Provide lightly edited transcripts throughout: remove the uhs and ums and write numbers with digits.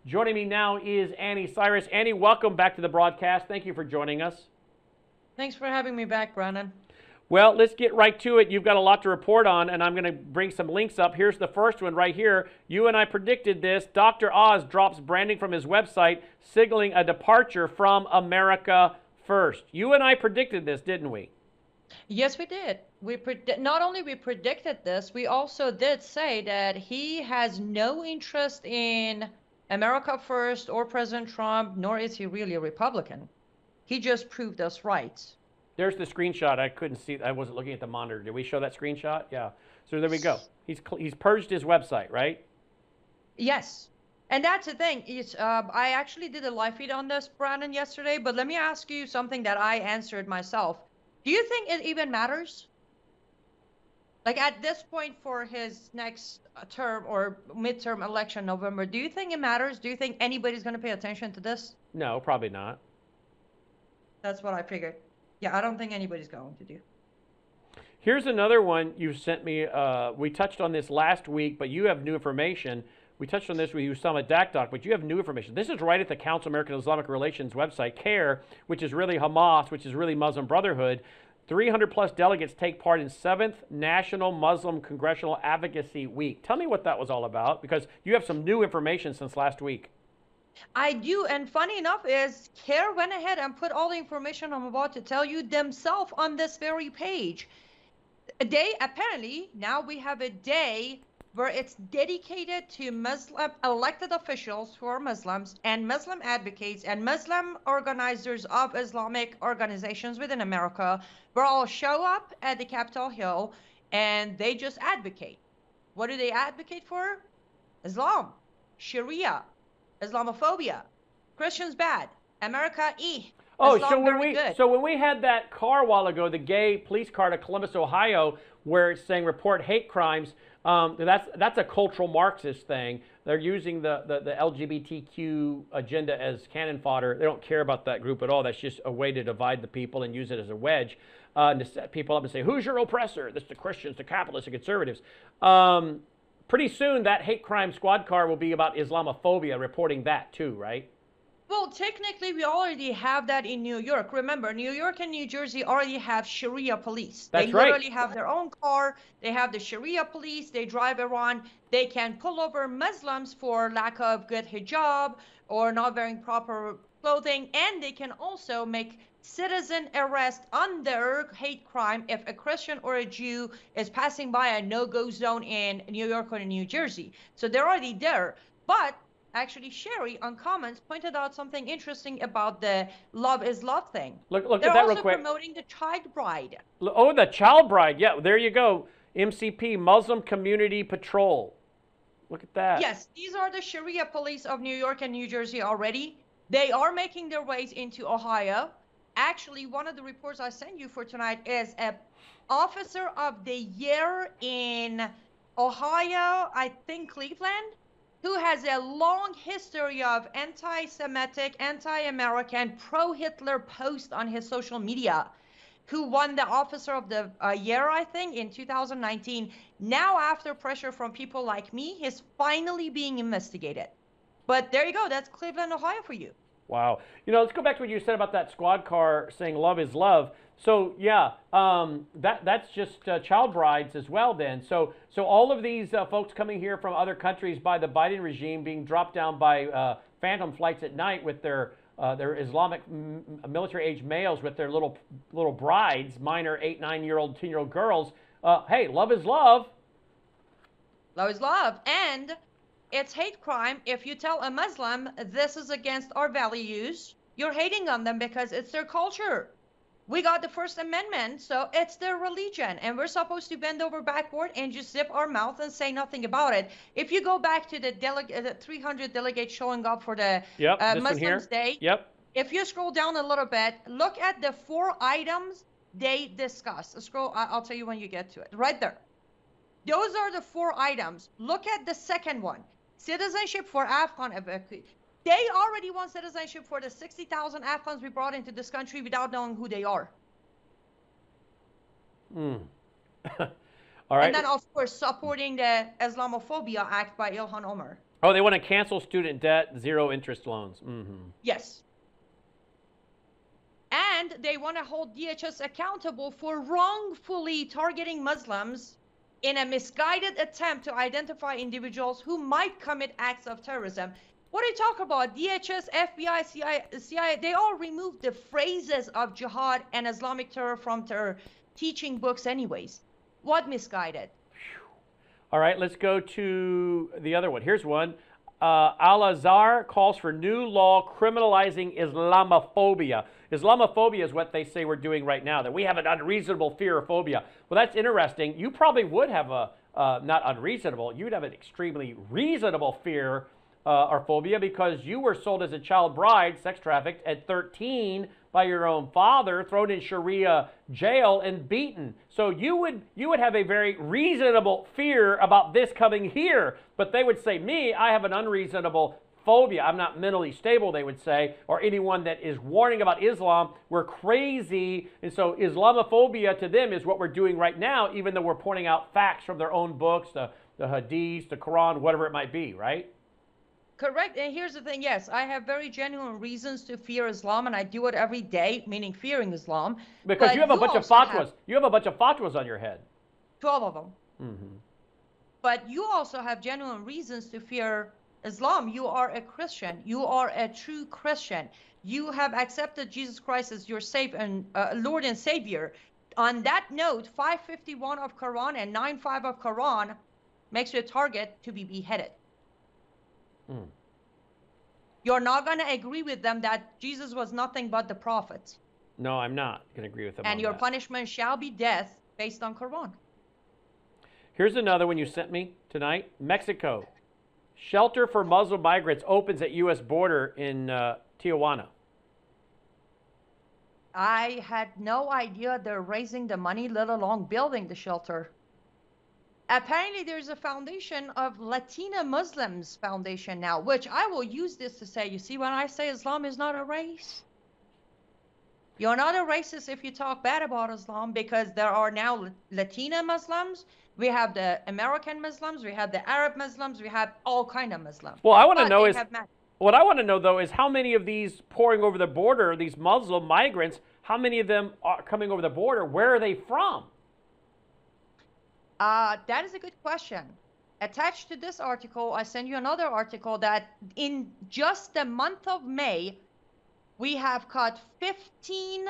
Joining me now is Annie Cyrus. Annie, welcome back to the broadcast. Thank you for joining us. Thanks for having me back, Brandon. Well, let's get right to it. You've got a lot to report on, and I'm going to bring some links up. Here's the first one right here. You and I predicted this. Dr. Oz drops branding from his website, signaling a departure from America First. You and I predicted this, didn't we? Yes, we did. Not only we predicted this, we also did say that he has no interest in America First or President Trump, nor is he really a Republican. He just proved us right. There's the screenshot. I couldn't see. I wasn't looking at the monitor. Did we show that screenshot? Yeah. So there we go. He's purged his website, right? Yes. And that's the thing. I actually did a live feed on this, Brandon, yesterday, but let me ask you something that I answered myself. Do you think it even matters? Like at this point for his next term or midterm election, November, do you think it matters? Do you think anybody's going to pay attention to this? No, probably not. That's what I figured. Yeah, I don't think anybody's going to do. Here's another one you sent me. We touched on this last week, but you have new information. We touched on this with Usama Dakdok, but you have new information. This is right at the Council of American Islamic Relations website, CARE, which is really Hamas, which is really Muslim Brotherhood. 300 plus delegates take part in 7th National Muslim Congressional Advocacy Week. Tell me what that was all about, because you have some new information since last week. I do, and funny enough is CARE went ahead and put all the information I'm about to tell you themselves on this very page. A day, apparently, now we have a day where it's dedicated to Muslim elected officials who are Muslims and Muslim advocates and Muslim organizers of Islamic organizations within America, where all show up at the Capitol Hill and they just advocate. What do they advocate for? Islam, Sharia, Islamophobia, Christians bad, America Oh, Islam very good. so when we had that car a while ago, the gay police car to Columbus, Ohio, where it's saying report hate crimes, that's a cultural Marxist thing. They're using the LGBTQ agenda as cannon fodder. They don't care about that group at all. That's just a way to divide the people and use it as a wedge and to set people up and say, who's your oppressor? This is the Christians, the capitalists, the conservatives. Pretty soon, that hate crime squad car will be about Islamophobia, reporting that too, right? Well, technically, we already have that in New York. Remember, New York and New Jersey already have Sharia police. They That's right. literally have their own car. They have the Sharia police. They drive around. They can pull over Muslims for lack of good hijab or not wearing proper clothing. And they can also make citizen arrest under hate crime if a Christian or a Jew is passing by a no-go zone in New York or in New Jersey. So they're already there. But actually, Sherry on comments pointed out something interesting about the love is love thing. Look They're at that real also quick. promoting the child bride. Oh, the child bride. Yeah, there you go. MCP, Muslim Community Patrol. Look at that. Yes, these are the Sharia police of New York and New Jersey already. They are making their ways into Ohio. Actually, one of the reports I sent you for tonight is a officer of the year in Ohio, I think Cleveland, who has a long history of anti-Semitic, anti-American, pro-Hitler posts on his social media, who won the Officer of the Year, I think, in 2019. Now, after pressure from people like me, he's finally being investigated. But there you go. That's Cleveland, Ohio for you. Wow. Let's go back to what you said about that squad car saying love is love. So yeah, that's just child brides as well. Then, so all of these folks coming here from other countries by the Biden regime being dropped down by phantom flights at night with their Islamic military age males with their little brides, minor 8, 9-year-old, 10-year-old girls. Hey, love is love. Love is love, and it's hate crime if you tell a Muslim this is against our values. You're hating on them because it's their culture. We got the First Amendment, so it's their religion, and we're supposed to bend over backward and just zip our mouth and say nothing about it. If you go back to the 300 delegates showing up for the Muslims Day, if you scroll down a little bit, look at the 4 items they discuss. I'll tell you when you get to it. Right there. Those are the 4 items. Look at the second one. Citizenship for Afghan evacuees. They already want citizenship for the 60,000 Afghans we brought into this country without knowing who they are. All right. And then, of course, supporting the Islamophobia Act by Ilhan Omar. Oh, they want to cancel student debt, zero interest loans. Mm-hmm. Yes. And they want to hold DHS accountable for wrongfully targeting Muslims in a misguided attempt to identify individuals who might commit acts of terrorism. What do you talk about? DHS, FBI, CIA, they all removed the phrases of jihad and Islamic terror from their teaching books anyways. What misguided? All right, let's go to the other one. Here's one. Al-Azhar calls for new law criminalizing Islamophobia. Islamophobia is what they say we're doing right now, that we have an unreasonable fear or phobia. Well, that's interesting. You probably would have a, not unreasonable, you would have an extremely reasonable fear or phobia because you were sold as a child bride, sex trafficked at 13 by your own father, thrown in Sharia jail and beaten. So you would have a very reasonable fear about this coming here, but they would say, me, I have an unreasonable phobia. I'm not mentally stable, they would say, or anyone that is warning about Islam, we're crazy. And so Islamophobia to them is what we're doing right now, even though we're pointing out facts from their own books, the Hadiths, the Quran, whatever it might be, right? Correct. And here's the thing. Yes, I have very genuine reasons to fear Islam, and I do it every day, meaning fearing Islam. Because But you have a bunch of also fatwas. have You have a bunch of fatwas on your head. 12 of them. Mm-hmm. But you also have genuine reasons to fear Islam. You are a Christian. You are a true Christian. You have accepted Jesus Christ as your Lord and Savior. On that note, 551 of Quran and 95 of Quran makes you a target to be beheaded. Mm. You're not going to agree with them that Jesus was nothing but the prophet. No, I'm not going to agree with them And on your that. punishment shall be death based on Quran. Here's another one you sent me tonight. Mexico. Shelter for Muslim migrants opens at U.S. border in Tijuana. I had no idea they're raising the money, let alone building the shelter. Apparently, there's a foundation of Latina Muslims foundation now, which I will use this to say, you see, when I say Islam is not a race, you're not a racist if you talk bad about Islam, because there are now Latina Muslims, we have the American Muslims, we have the Arab Muslims, we have all kind of Muslims. Well, I want to But know they is have met- what I want to know though is how many of these pouring over the border, these Muslim migrants, how many of them are coming over the border? Where are they from? That is a good question. Attached to this article, I send you another article that in just the month of May, we have caught 15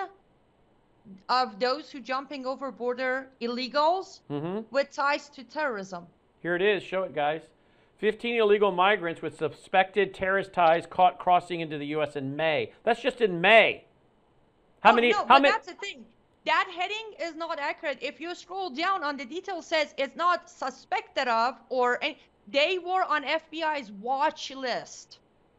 of those who jumping over border illegals with ties to terrorism. Here it is. Show it, guys. 15 illegal migrants with suspected terrorist ties caught crossing into the U.S. in May. That's just in May. How many? No, how but many? that's the thing. That heading is not accurate. If you scroll down on the details, says it's not suspected of, or they were on FBI's watch list.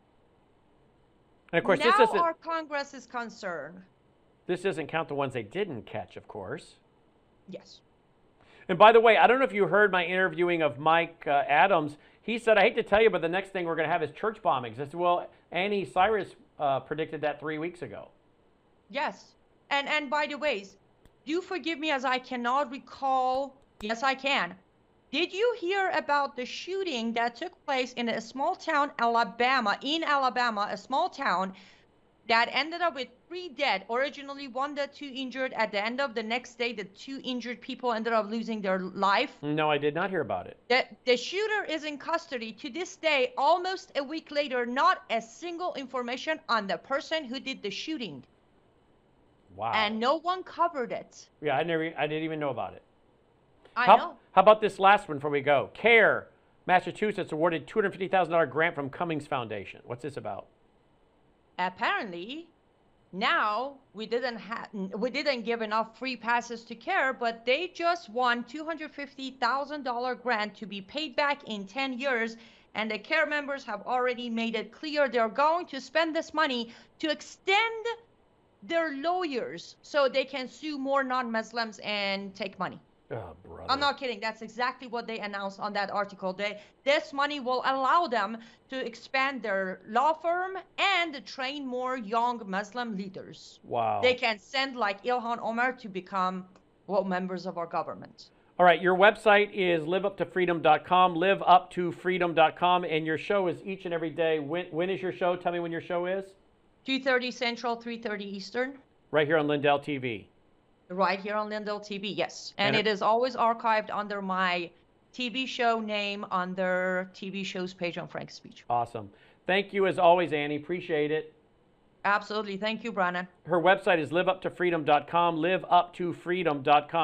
And of course, Now our Congress is concerned. this doesn't count the ones they didn't catch, of course. Yes. And by the way, I don't know if you heard my interviewing of Mike Adams. He said, I hate to tell you, but the next thing we're going to have is church bombings. I said, well, Annie Cyrus predicted that 3 weeks ago. Yes. And by the way, do forgive me as I cannot recall. Yes, I can. Did you hear about the shooting that took place in a small town, Alabama, a small town that ended up with 3 dead, originally 1 dead, 2 injured. At the end of the next day, the 2 injured people ended up losing their life. No, I did not hear about it. The shooter is in custody to this day, almost a week later, not a single information on the person who did the shooting. Wow. And no one covered it. Yeah, I didn't even know about it. I How know. about this last one before we go? CARE, Massachusetts awarded $250,000 grant from Cummings Foundation. What's this about? Apparently, now we didn't give enough free passes to CARE, but they just won $250,000 grant to be paid back in 10 years. And the CARE members have already made it clear they're going to spend this money to extend their lawyers so they can sue more non-Muslims and take money. Oh, brother. I'm not kidding. That's exactly what they announced on that article. This money will allow them to expand their law firm and train more young Muslim leaders. Wow. They can send like Ilhan Omar to become members of our government. All right, your website is liveuptofreedom.com, liveuptofreedom.com, and your show is each and every day. When is your show? Tell me when your show is. 2:30 Central, 3:30 Eastern. Right here on Lindell TV. Right here on Lindell TV, yes. And And it is always archived under my TV show name under TV shows page on Frank's Speech. Awesome. Thank you as always, Annie. Appreciate it. Absolutely. Thank you, Brannon. Her website is liveuptofreedom.com, liveuptofreedom.com.